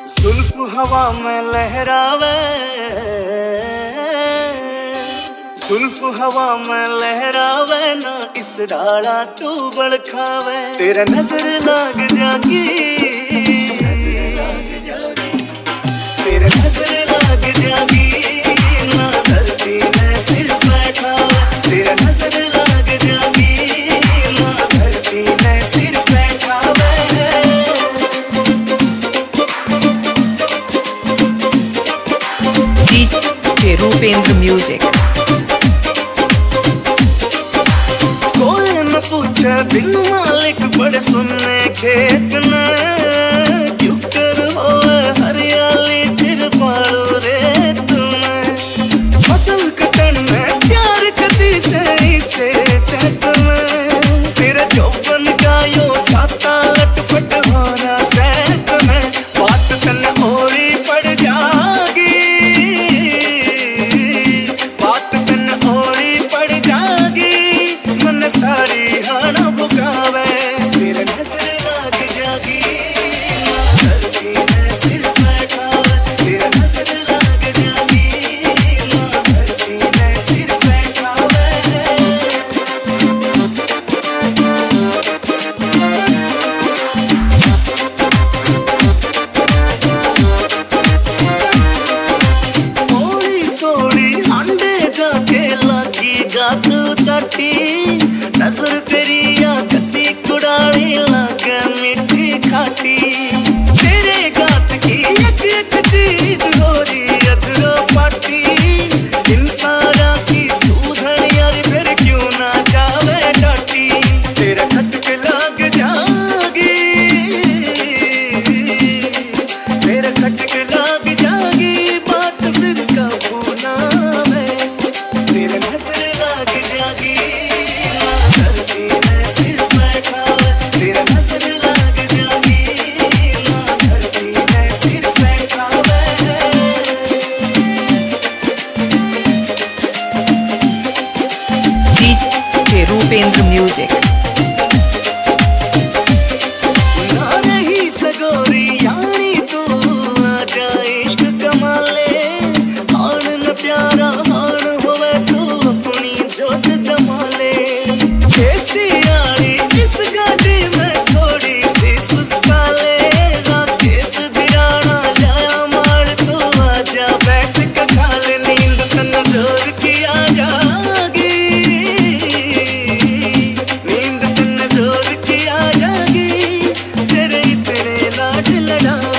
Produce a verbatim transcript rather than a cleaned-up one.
जुल्फ हवा में लहरावे, जुल्फ हवा में लहरावे ना, इस डाला तू बड़खावे। तेरा नजर लाग जागी, तेरा नजर लाग जागी ना, धरती में सिर बैठावे। तेरा नजर लाग जागी ना, धरती में सिर बैठावे। D J Rupendra Music। कोई न पूछे बिन मालिक बड़े सुनने खेत न, क्यों कर होए हरियाली फिर पाड़ो रे तुम्हें। फसल कटन में प्यार कदी से इसे चहक में, तेरा चौपन का यो छाता लटपट हो रहा सहक में। बात तन ओरी पड़ जागी, बात तन ओरी पड़ जागी, मन सारी हाना बुकावे। तेरे नजर लाग जागी ना, धरती में सिर बैठावे। तेरे नजर लाग जागी ना, धरती में सिर बैठावे। थोड़ी सोड़ी हांडे जाके लागी गात चाटी, नजर तेरी या कती कुड़ानी लागे मीठी खाटी। तेरे गात की एक एक चीज गोरी अधरो पाटी, इंसाना की तू धनियारी फिर क्यों ना जावे डाटी। तेरा खटक लाग जागी, तेरा खटक लाग जागी, बात फिर काबू ना में। तेरे नजर लाग जागी ना, धरती में सिर बैठावे। तेरा नजर लाग जागी ना, धरती में सिर बैठावे। D J Rupendra Music। ना रही सगोरी यानी तू आजा इश्क कमाले, हाण न प्यारा हाण होवे तू अपनी जोत जमाले। ऐसी यारी इस गाड़ी में थोड़ी सी सुस्ताले, राकेश दिराना जाया मार तू आजा बैठ के खाले। नींद तन जोर की आ जागी, नींद तन जोर की आ जागी, तेरे इतने लाड लड़ा